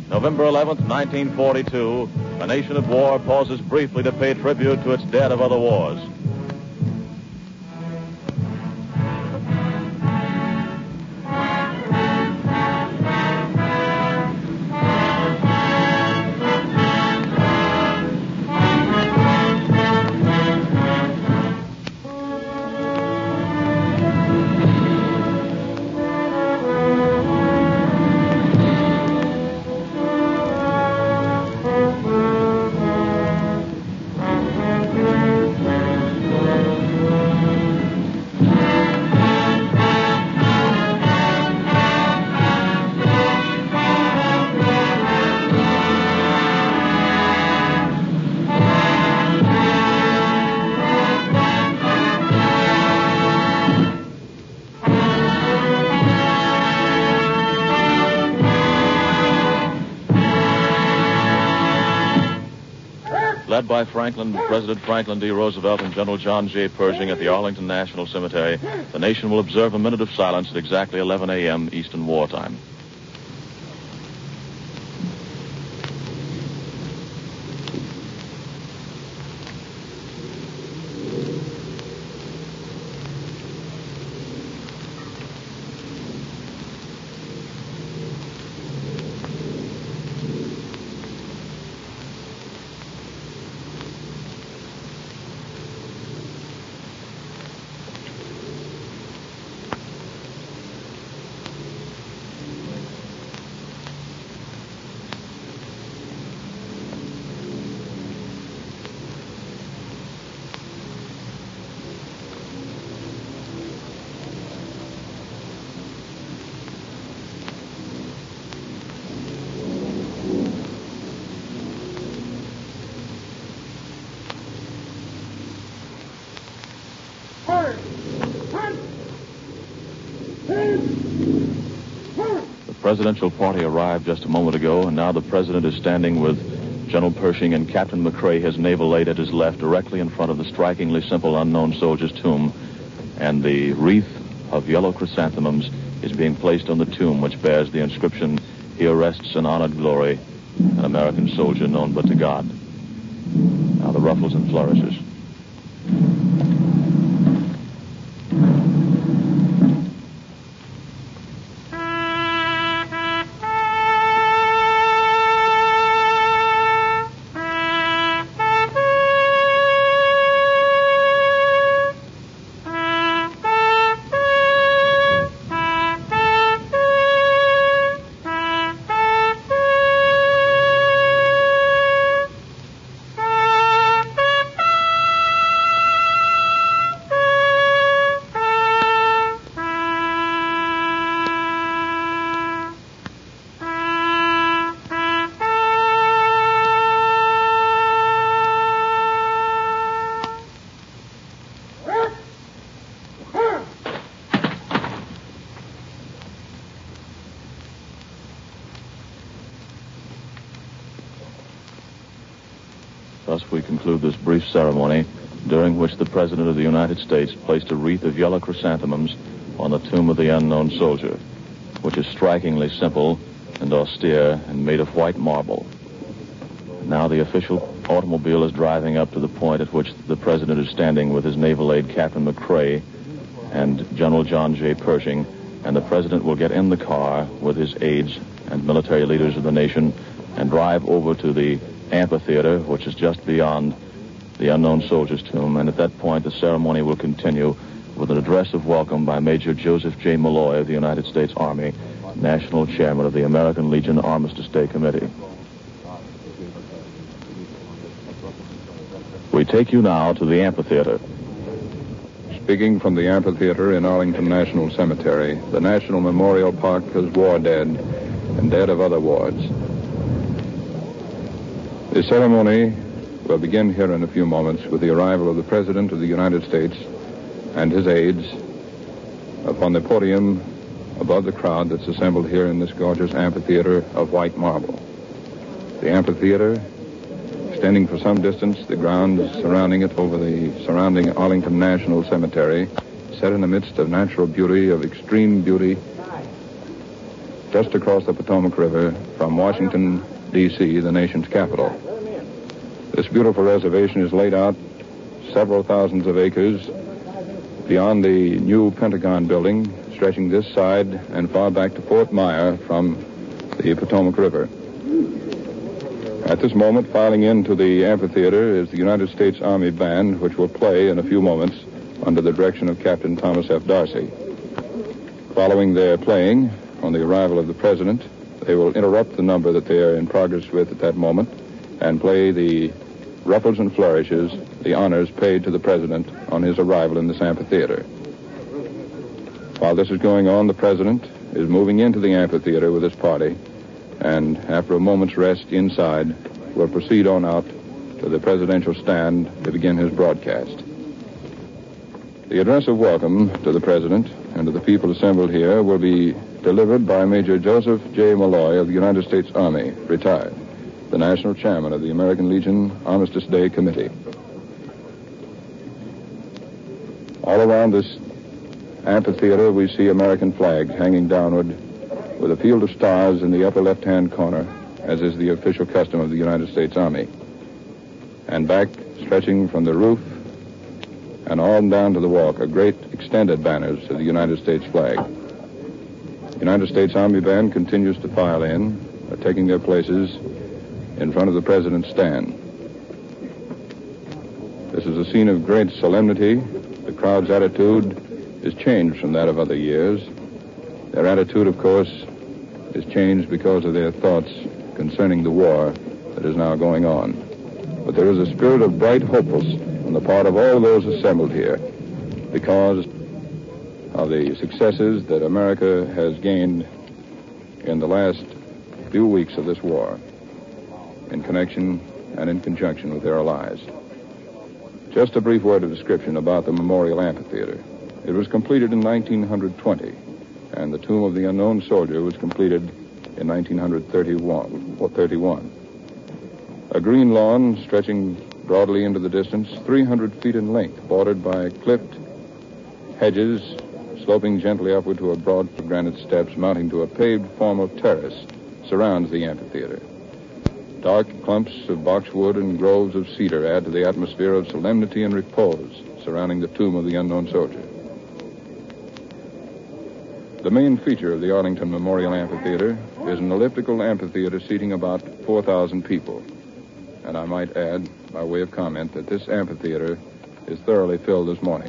November 11th, 1942, a nation at war pauses briefly to pay tribute to its dead of other wars. Led by President Franklin D. Roosevelt and General John J. Pershing at the Arlington National Cemetery, the nation will observe a minute of silence at exactly 11 a.m. Eastern Wartime. The presidential party arrived just a moment ago, and now the president is standing with General Pershing and Captain McCrae, his naval aide, at his left, directly in front of the strikingly simple unknown soldier's tomb. And the wreath of yellow chrysanthemums is being placed on the tomb, which bears the inscription, "Here rests in honored glory, an American soldier known but to God." Now the ruffles and flourishes. Thus we conclude this brief ceremony, during which the President of the United States placed a wreath of yellow chrysanthemums on the tomb of the unknown soldier, which is strikingly simple and austere and made of white marble. Now the official automobile is driving up to the point at which the President is standing with his naval aide, Captain McCrae, and General John J. Pershing, and the President will get in the car with his aides and military leaders of the nation and drive over to the amphitheater, which is just beyond the unknown soldier's tomb. And at that point, the ceremony will continue with an address of welcome by Major Joseph J. Malloy of the United States Army, National Chairman of the American Legion Armistice Day Committee. We take you now to the amphitheater. Speaking from the amphitheater in Arlington National Cemetery, the National Memorial Park has war dead and dead of other wars. The ceremony will begin here in a few moments with the arrival of the President of the United States and his aides upon the podium above the crowd that's assembled here in this gorgeous amphitheater of white marble. The amphitheater, extending for some distance, the grounds surrounding it over the surrounding Arlington National Cemetery, set in the midst of natural beauty, of extreme beauty, just across the Potomac River from Washington, D.C., the nation's capital. This beautiful reservation is laid out several thousands of acres beyond the new Pentagon building, stretching this side and far back to Fort Myer from the Potomac River. At this moment, filing into the amphitheater is the United States Army Band, which will play in a few moments under the direction of Captain Thomas F. Darcy. Following their playing, on the arrival of the President, they will interrupt the number that they are in progress with at that moment and play the ruffles and flourishes, the honors paid to the President on his arrival in this amphitheater. While this is going on, the President is moving into the amphitheater with his party, and after a moment's rest inside, will proceed on out to the presidential stand to begin his broadcast. The address of welcome to the President and to the people assembled here will be delivered by Major Joseph J. Malloy of the United States Army, retired, the National Chairman of the American Legion Armistice Day Committee. All around this amphitheater, we see American flags hanging downward with a field of stars in the upper left-hand corner, as is the official custom of the United States Army. And back, stretching from the roof and on down to the walk, are great extended banners of the United States flag. The United States Army Band continues to file in, taking their places in front of the President's stand. This is a scene of great solemnity. The crowd's attitude is changed from that of other years. Their attitude, of course, is changed because of their thoughts concerning the war that is now going on. But there is a spirit of bright hopefulness on the part of all those assembled here because of the successes that America has gained in the last few weeks of this war in connection and in conjunction with their allies. Just a brief word of description about the Memorial Amphitheater. It was completed in 1920, and the Tomb of the Unknown Soldier was completed in 1931. A green lawn stretching broadly into the distance, 300 feet in length, bordered by clipped hedges, sloping gently upward to a broad granite steps mounting to a paved form of terrace, surrounds the amphitheater. Dark clumps of boxwood and groves of cedar add to the atmosphere of solemnity and repose surrounding the tomb of the unknown soldier. The main feature of the Arlington Memorial Amphitheater is an elliptical amphitheater seating about 4,000 people. And I might add, by way of comment, that this amphitheater is thoroughly filled this morning.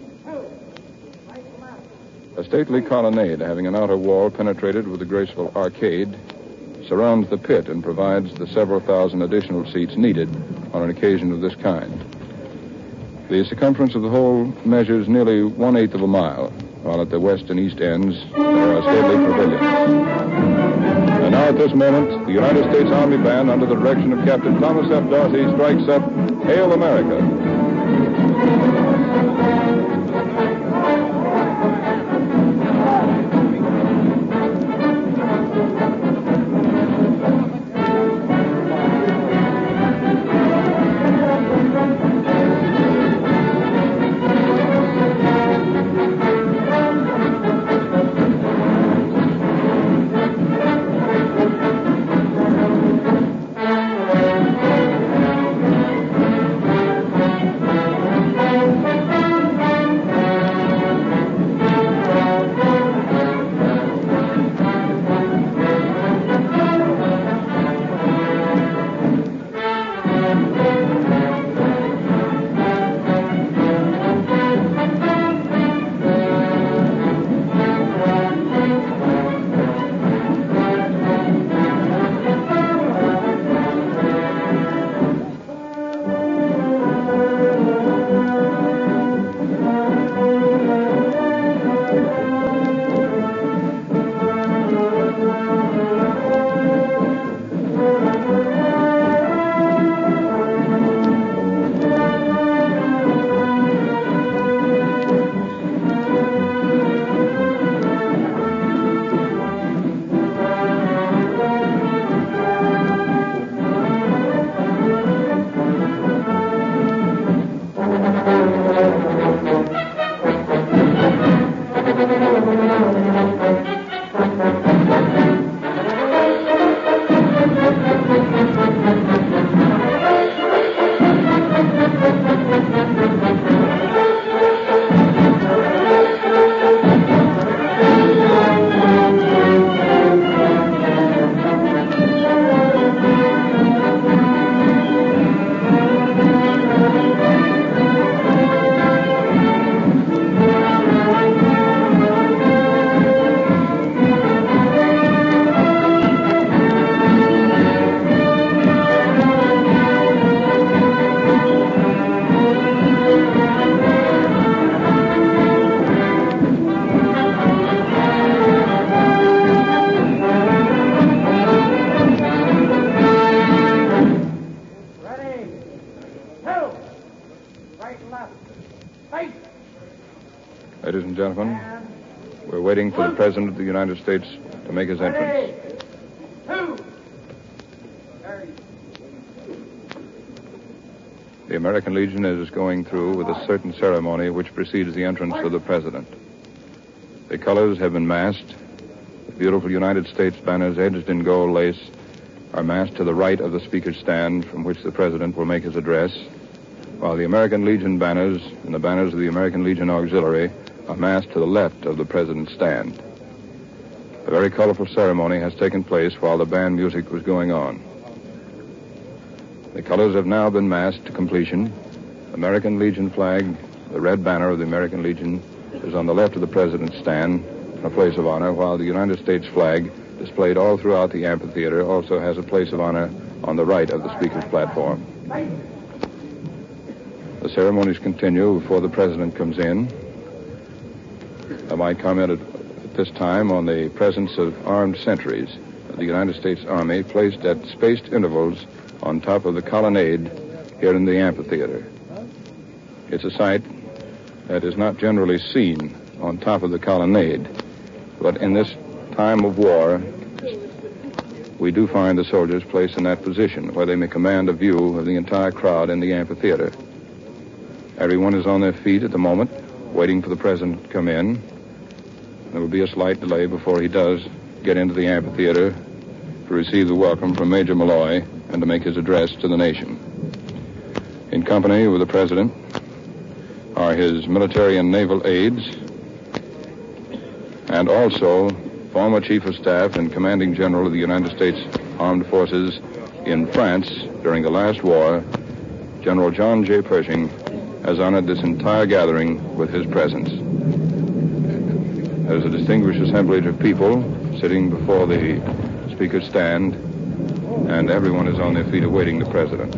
A stately colonnade having an outer wall penetrated with a graceful arcade surrounds the pit and provides the several thousand additional seats needed on an occasion of this kind. The circumference of the whole measures nearly 1/8 of a mile, while at the west and east ends there are stately pavilions. And now at this moment, the United States Army Band, under the direction of Captain Thomas F. Darcy, strikes up Hail America. waiting for the President of the United States to make his entrance. The American Legion is going through with a certain ceremony which precedes the entrance of the President. The colors have been massed. The beautiful United States banners edged in gold lace are massed to the right of the Speaker's stand from which the President will make his address, while the American Legion banners and the banners of the American Legion Auxiliary are massed to the left of the President's stand. A very colorful ceremony has taken place while the band music was going on. The colors have now been massed to completion. American Legion flag, the red banner of the American Legion, is on the left of the President's stand in a place of honor, while the United States flag, displayed all throughout the amphitheater, also has a place of honor on the right of the Speaker's platform. The ceremonies continue before the President comes in. I might comment at this time on the presence of armed sentries of the United States Army placed at spaced intervals on top of the colonnade here in the amphitheater. It's a sight that is not generally seen on top of the colonnade, but in this time of war, we do find the soldiers placed in that position where they may command a view of the entire crowd in the amphitheater. Everyone is on their feet at the moment, waiting for the President to come in. There will be a slight delay before he does get into the amphitheater to receive the welcome from Major Malloy and to make his address to the nation. In company with the President are his military and naval aides, and also former Chief of Staff and Commanding General of the United States Armed Forces in France during the last war, General John J. Pershing, has honored this entire gathering with his presence. There's a distinguished assemblage of people sitting before the Speaker's stand, and everyone is on their feet awaiting the President.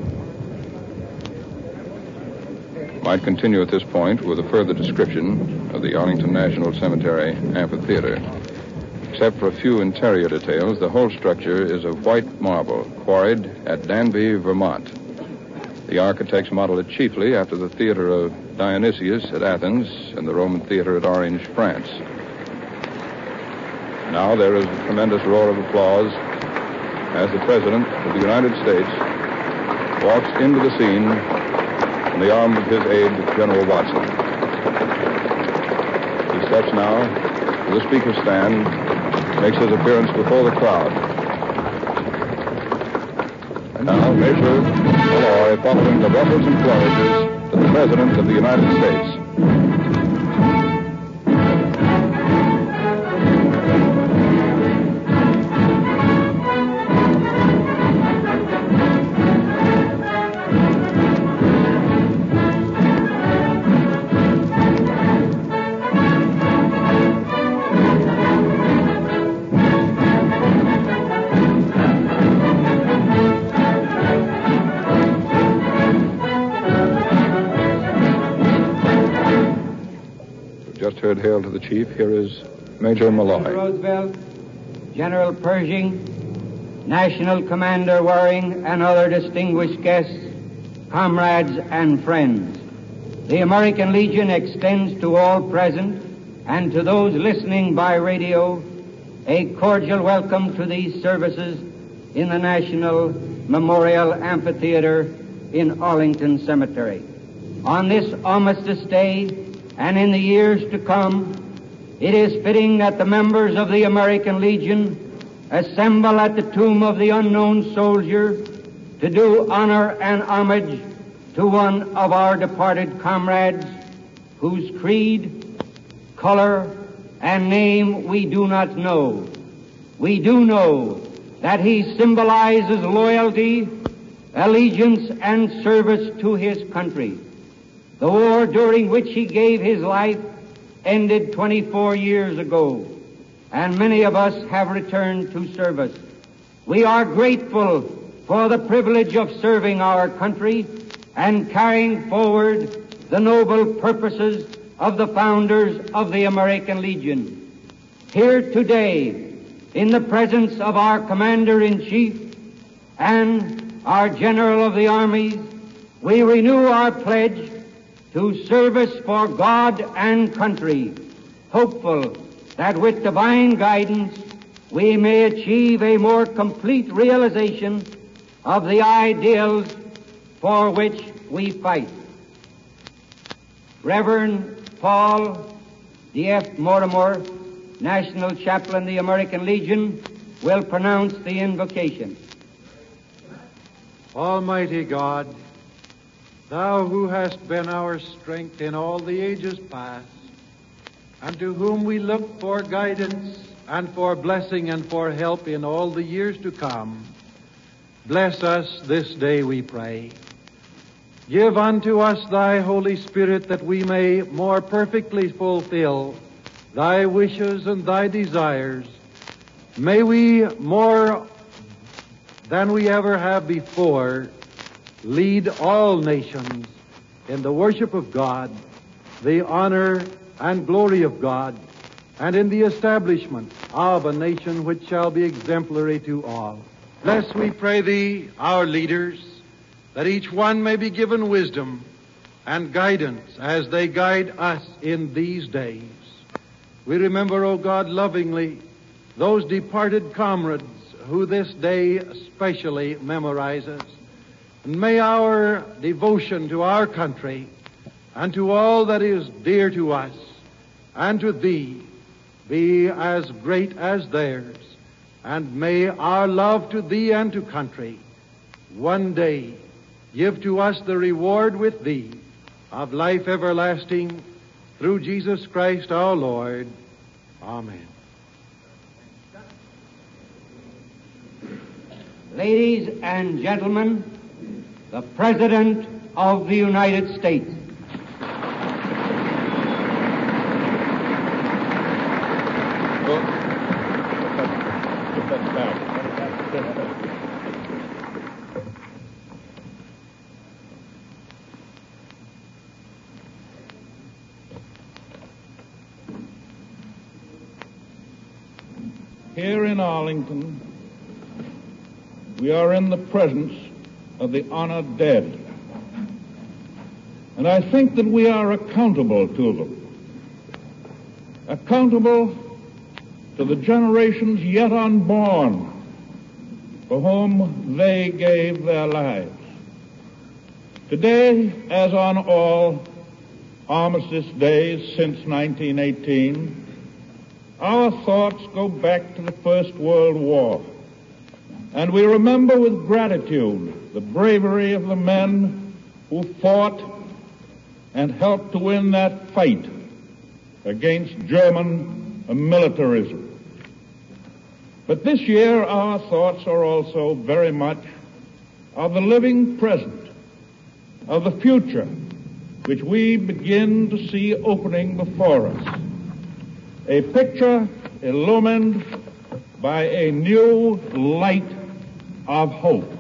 I might continue at this point with a further description of the Arlington National Cemetery amphitheater. Except for a few interior details, the whole structure is of white marble, quarried at Danby, Vermont. The architects modeled it chiefly after the theater of Dionysius at Athens and the Roman theater at Orange, France. Now there is a tremendous roar of applause as the President of the United States walks into the scene on the arm of his aide, General Watson. He steps now to the Speaker's stand, makes his appearance before the crowd. And now Major Malloy, following the ruffles and flourishes, to the President of the United States. Heard hail to the chief. Here is Major Malloy. Roosevelt, General Pershing, National Commander Waring, and other distinguished guests, comrades, and friends. The American Legion extends to all present and to those listening by radio a cordial welcome to these services in the National Memorial Amphitheater in Arlington Cemetery. On this armistice day, and in the years to come, it is fitting that the members of the American Legion assemble at the tomb of the unknown soldier to do honor and homage to one of our departed comrades whose creed, color, and name we do not know. We do know that he symbolizes loyalty, allegiance, and service to his country. The war during which he gave his life ended 24 years ago, and many of us have returned to service. We are grateful for the privilege of serving our country and carrying forward the noble purposes of the founders of the American Legion. Here today, in the presence of our Commander-in-Chief and our General of the Armies, we renew our pledge to service for God and country, hopeful that with divine guidance we may achieve a more complete realization of the ideals for which we fight. Reverend Paul D.F. Mortimer, National Chaplain, the American Legion, will pronounce the invocation. Almighty God, Thou who hast been our strength in all the ages past, and to whom we look for guidance and for blessing and for help in all the years to come, bless us this day, we pray. Give unto us Thy Holy Spirit that we may more perfectly fulfill Thy wishes and Thy desires. May we more than we ever have before lead all nations in the worship of God, the honor and glory of God, and in the establishment of a nation which shall be exemplary to all. Bless, we pray Thee, our leaders, that each one may be given wisdom and guidance as they guide us in these days. We remember, O God, lovingly those departed comrades who this day especially memorizes. And may our devotion to our country and to all that is dear to us and to Thee be as great as theirs. And may our love to Thee and to country one day give to us the reward with Thee of life everlasting through Jesus Christ our Lord. Amen. Ladies and gentlemen, the President of the United States. Here in Arlington, we are in the presence of the honored dead. And I think that we are accountable to them. Accountable to the generations yet unborn for whom they gave their lives. Today, as on all armistice days since 1918, our thoughts go back to the First World War, and we remember with gratitude the bravery of the men who fought and helped to win that fight against German militarism. But this year our thoughts are also very much of the living present, of the future, which we begin to see opening before us. A picture illumined by a new light of hope.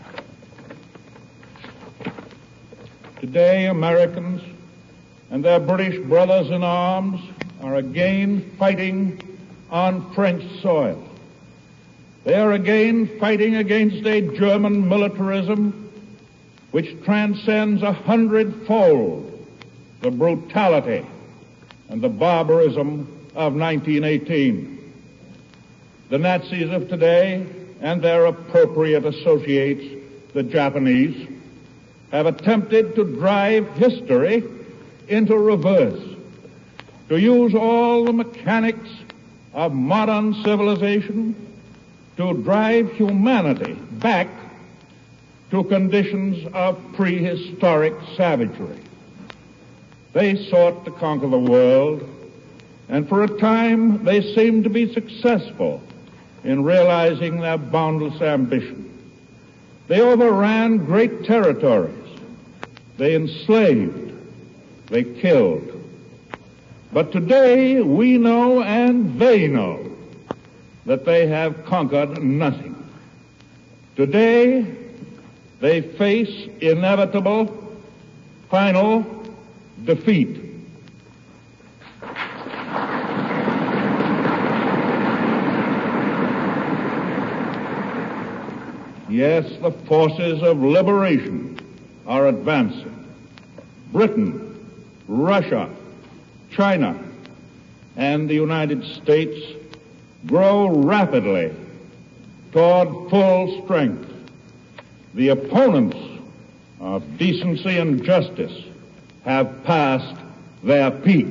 Today, Americans and their British brothers in arms are again fighting on French soil. They are again fighting against a German militarism which transcends 100-fold the brutality and the barbarism of 1918. The Nazis of today and their appropriate associates, the Japanese, have attempted to drive history into reverse, to use all the mechanics of modern civilization to drive humanity back to conditions of prehistoric savagery. They sought to conquer the world, and for a time they seemed to be successful in realizing their boundless ambition. They overran great territories. They enslaved. They killed. But today we know and they know that they have conquered nothing. Today they face inevitable, final defeat. Yes, the forces of liberation are advancing. Britain, Russia, China, and the United States grow rapidly toward full strength. The opponents of decency and justice have passed their peak.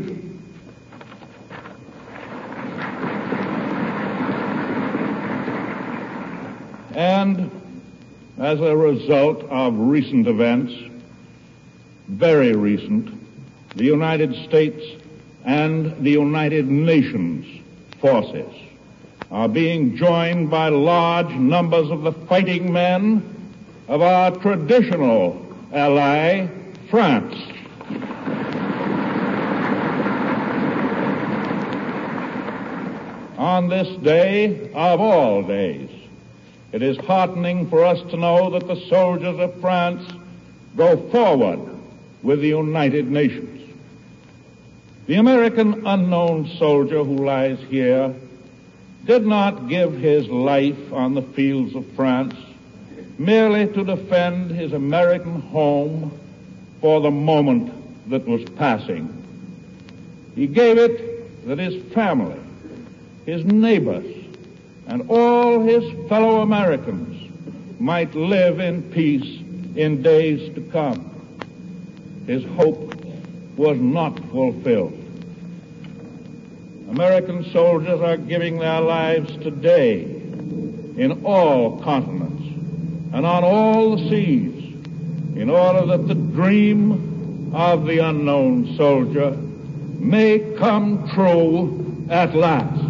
And as a result of recent events, very recent, the United States and the United Nations forces are being joined by large numbers of the fighting men of our traditional ally, France. On this day of all days, it is heartening for us to know that the soldiers of France go forward with the United Nations. The American unknown soldier who lies here did not give his life on the fields of France merely to defend his American home for the moment that was passing. He gave it that his family, his neighbors, and all his fellow Americans might live in peace in days to come. His hope was not fulfilled. American soldiers are giving their lives today in all continents and on all the seas in order that the dream of the unknown soldier may come true at last.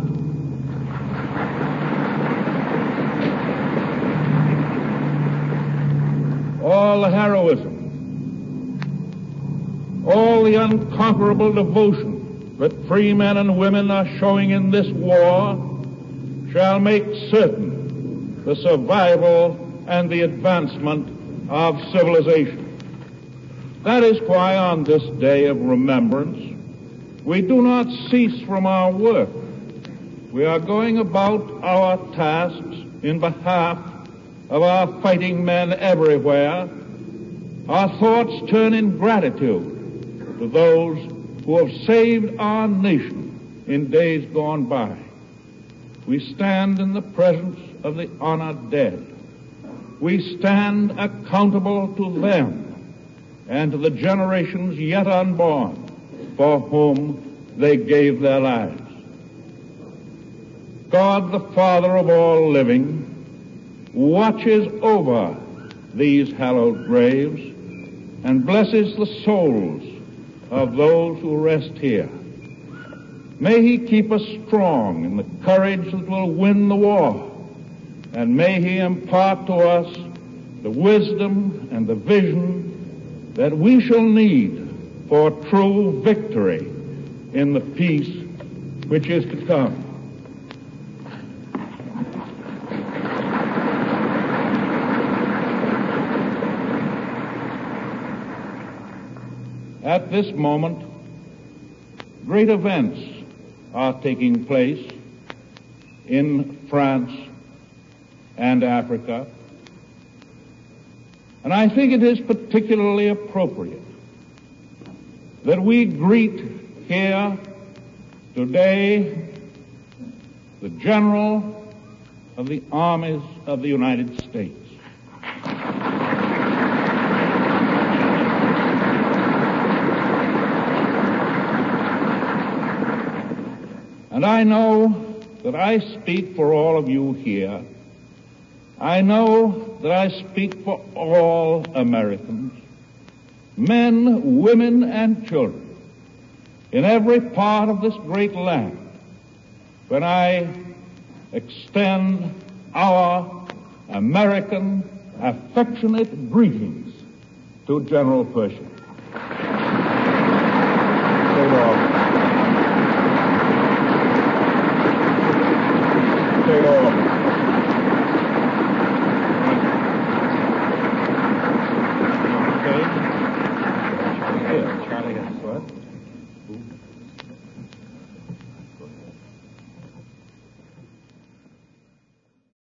All the heroism, all the unconquerable devotion that free men and women are showing in this war shall make certain the survival and the advancement of civilization. That is why on this day of remembrance, we do not cease from our work. We are going about our tasks in behalf of our fighting men everywhere. Our thoughts turn in gratitude to those who have saved our nation in days gone by. We stand in the presence of the honored dead. We stand accountable to them and to the generations yet unborn for whom they gave their lives. God, the Father of all living, watches over these hallowed graves and blesses the souls of those who rest here. May he keep us strong in the courage that will win the war, and may he impart to us the wisdom and the vision that we shall need for true victory in the peace which is to come. At this moment, great events are taking place in France and Africa, and I think it is particularly appropriate that we greet here today the General of the Armies of the United States. And I know that I speak for all of you here. I know that I speak for all Americans, men, women, and children, in every part of this great land, when I extend our American affectionate greetings to General Pershing.